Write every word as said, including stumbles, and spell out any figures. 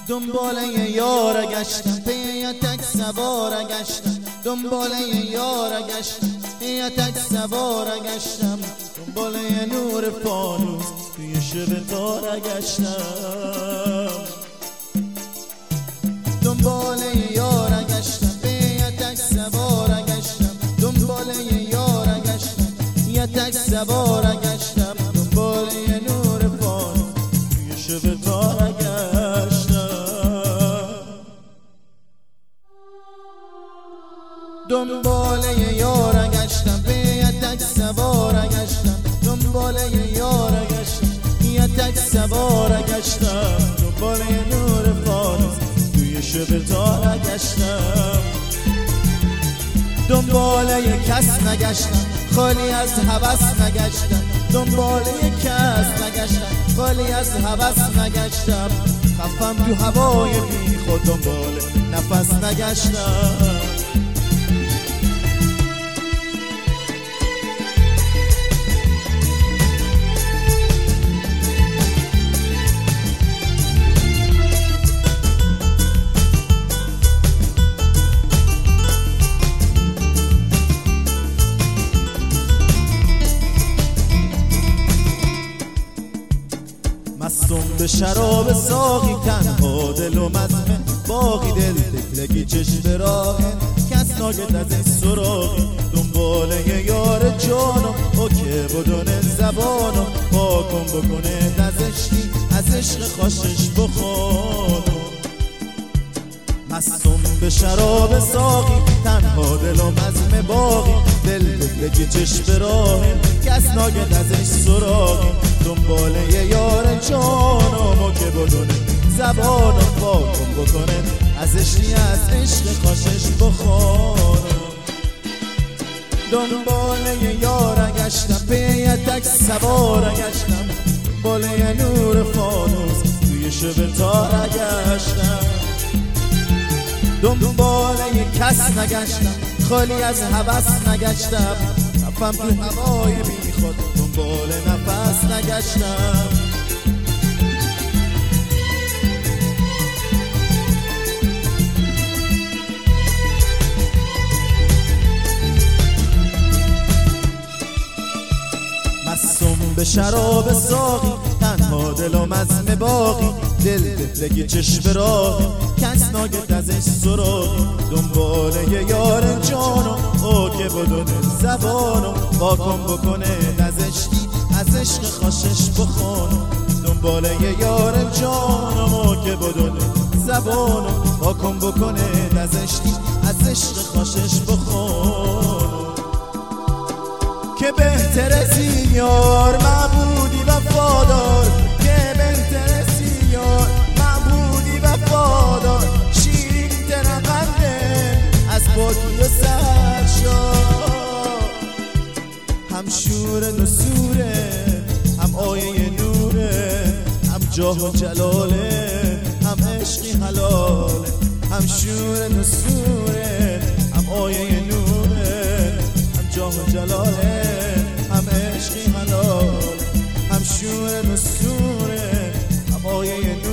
دنبال یه یار گشتم پی یه تک سوار گشتم دنبال یه یار گشتم پی یه تک سوار گشتم دنبال یه نور فانوس توی شب تار گشتم دنبال یه یار گشتم پی یه تک سوار گشتم دنبال یه یار گشتم یه تک سوار گشتم دنبال یه نور فانوس توی شب تار گشتم دنبال یه یار گشتم پی یه تک سوار گشتم دنبال یه یار گشتم یه تک سوار گشتم دنبال یه نور فانوس توی شب تار گشتم دنبال یه کس نگشتم خالی از هوس نگشتم دنبال یه کس نگشتم خالی از هوس نگشتم خفم تو هوای بی خود دنبال نفس نگشتم مستم به شراب ساقی تنها دل و مزمه باقی دل تفلگی چشم راهه کس ناگت از این سراغی دنبال یه یار جانم او که بدون زبانم با کن بکنه دزشتی از عشق خوشش بخوانم مستم به شراب ساقی تنها دل و مزمه باقی دل تفلگی چشم راهه کس ناگت ازش سراغی دنبال یه یار جانم و که بدونه زبانم واکن بکنه ازش نی از عشق خوشش بخوانم دنبال یه یار گشتم پی یه تک سوار گشتم دنبال یه نور فانوس توی شب تار گشتم دنبال یه کس نگشتم خالی از هوس نگشتم رفتم تو هوای بی خود دنبال نفس نگشتم مستم به شراب ساقی تنها دل و مزم باقی دل تفلگی چشم راهی کس ناگت ازش سراغی دنبال یه یار جانم او که بدون زبانم واکن بکنه نزشتی از عشق خوشش بخوانم دنبال یه یار جانم او که بدون زبانم واکن بکنه نزشتی از عشق خوشش بخوانم که بهتر از این یار معبودی وفادار که بهتر از این یار معبودی وفادار شیرین ترقنده از پاکی و سرشار هم شور نسوره هم آیه نوره هم جاه و جلاله هم عشقی حلاله هم شور نسوره هم آیه نوره هم جاه و جلاله هم عشقی حلاله هم شور نسوره هم آیه